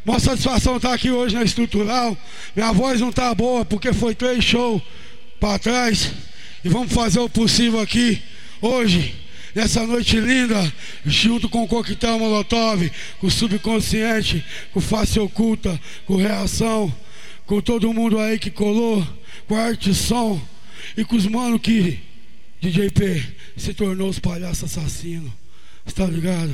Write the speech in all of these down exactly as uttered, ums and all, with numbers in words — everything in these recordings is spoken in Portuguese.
Uma satisfação estar aqui hoje na Estrutural. Minha voz não tá boa porque foi três shows pra trás. E vamos fazer o possível aqui hoje, nessa noite linda, junto com o Coquetel Molotov, com o Subconsciente, com Face Oculta, com Reação, com todo mundo aí que colou, com a Arte Som e com os manos que D J P se tornou os palhaços assassinos. Tá ligado?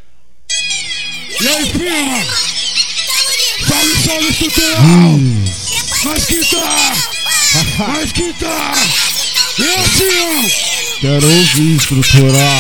E aí, firma? Salve, salve, Estrutural! Mas que tá! Mas que tá! E assim, ó! Quero ouvir Estrutural.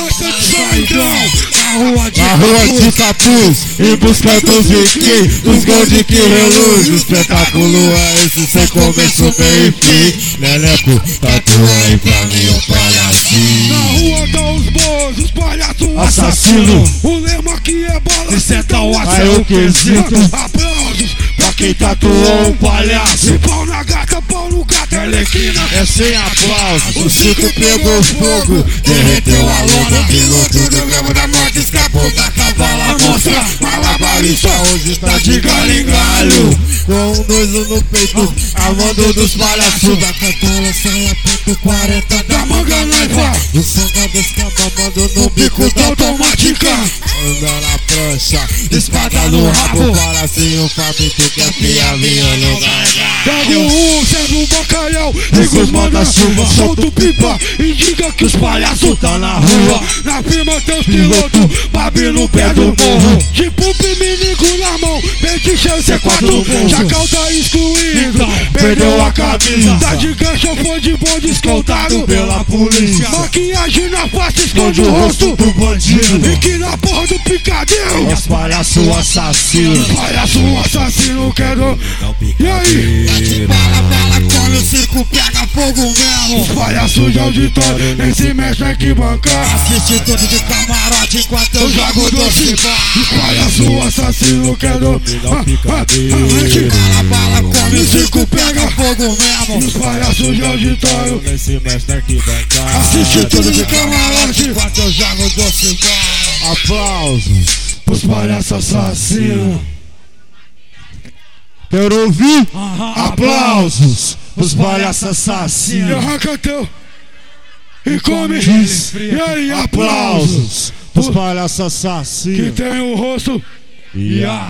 Na rua de, Na rua de Capuz, em busca dos viking, dos gold que reluz. O espetáculo é esse, sem começo, meio e fim. Leleco, tatua aí pra mim um palhacinho. Na rua dá os boas, os palhaços Assassino. O lema aqui é bola, senta o aí o quesito. Aplausos Pra quem tatuou um palhaço. e pau na gata, pau no gato, Arlequina. É sem aplausos. O circo pegou fogo, derreteu a lona. Piloto do Gamo da Morte escapou da cavala. Mostra, malabarista, hoje tá de galho em galho. Com um noiso no peito, a mando dos palhaços. Da cantola, saia, ponto quarenta da manga noiva. O sangue dos mamando no bico da automática. Anda na prancha, espada no rabo. Palacinho faminto que a pia vinha no gargalo. Pega um, serve um bacalhau, liga os manda-chuva, solta o pipa e diga que os palhaços tá na rua. Na firma tem os pilotos, babi no pé do morro. De pup e minigo na mão, pente cheio, C quatro, Chacal tá excluído, perdeu a camisa. Tá de gancho, foi de bonde, escoltado pela polícia. Maquiagem na face, esconde o rosto do bandido. e que na porra do picadinho. Os palhaços assassinos. Palhaço assassino, quero. E aí? Bala, bala, quando o circo pega fogo mesmo. Os palhaços de auditório nem se mexem que bancar. Assiste tudo de camarote enquanto eu jogo doce bar. Os palhaços assassino, quero. Bala, bala, quando o circo pega fogo mesmo. Os palhaços de auditório nem se mexe que bancar. assiste tudo de camarote enquanto eu jogo doce bar. Aplausos. os palhaços assassinos. Quero ouvir aplausos. Os palhaços E assassinos. arranca teu e come. Diz. E aí, aplausos. Aplausos. Os palhaços Que assassinos. tem o rosto. E a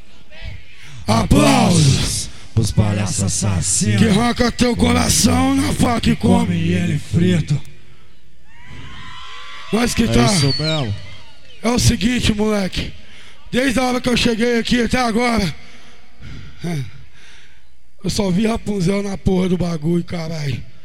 Aplausos. os palhaços Que assassinos. arranca teu coração na faca e come ele frito. Mas que É tá. isso mesmo. É o seguinte, moleque. Desde a hora que eu cheguei aqui até agora, eu só vi Rapunzel na porra do bagulho, caralho.